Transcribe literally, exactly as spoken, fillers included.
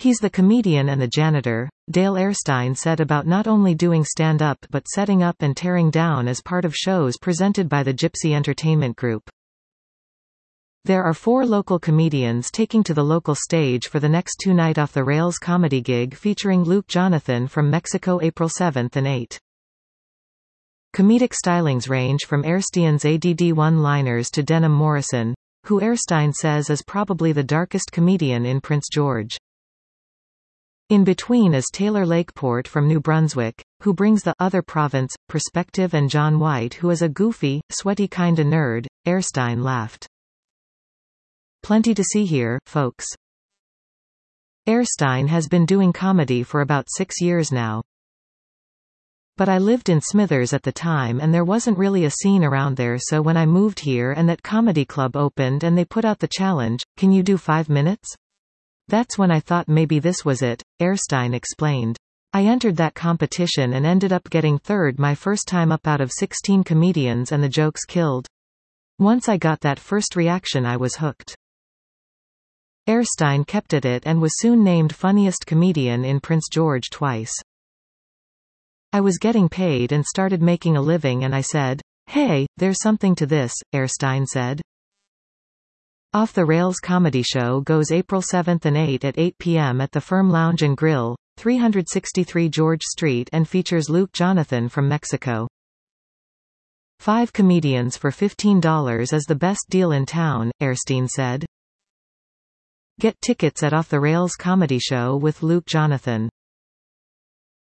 He's the comedian and the janitor, Dale Erstein said about not only doing stand-up but setting up and tearing down as part of shows presented by the Gypsy Entertainment Group. There are four local comedians taking to the local stage for the next two-night Off the Rails comedy gig featuring Luke Jonathan from Mexico April seventh and eighth. Comedic stylings range from Erstein's A D D one-liners to Denim Morrison, who Erstein says is probably the darkest comedian in Prince George. In between is Taylor Lakeport from New Brunswick, who brings the other province perspective, and John White, who is a goofy, sweaty kinda nerd. Erstein laughed. Plenty to see here, folks. Erstein has been doing comedy for about six years now. But I lived in Smithers at the time and there wasn't really a scene around there, so when I moved here and that comedy club opened and they put out the challenge, can you do five minutes? That's when I thought maybe this was it, Erstein explained. I entered that competition and ended up getting third my first time up out of sixteen comedians, and the jokes killed. Once I got that first reaction I was hooked. Erstein kept at it and was soon named funniest comedian in Prince George twice. I was getting paid and started making a living and I said, "Hey, there's something to this," Erstein said. Off the Rails comedy show goes April seventh and eighth at eight p m at the Firm Lounge and Grill, three sixty-three George Street, and features Luke Jonathan from Mexico. Five comedians for fifteen dollars is the best deal in town, Erstein said. Get tickets at Off the Rails comedy show with Luke Jonathan.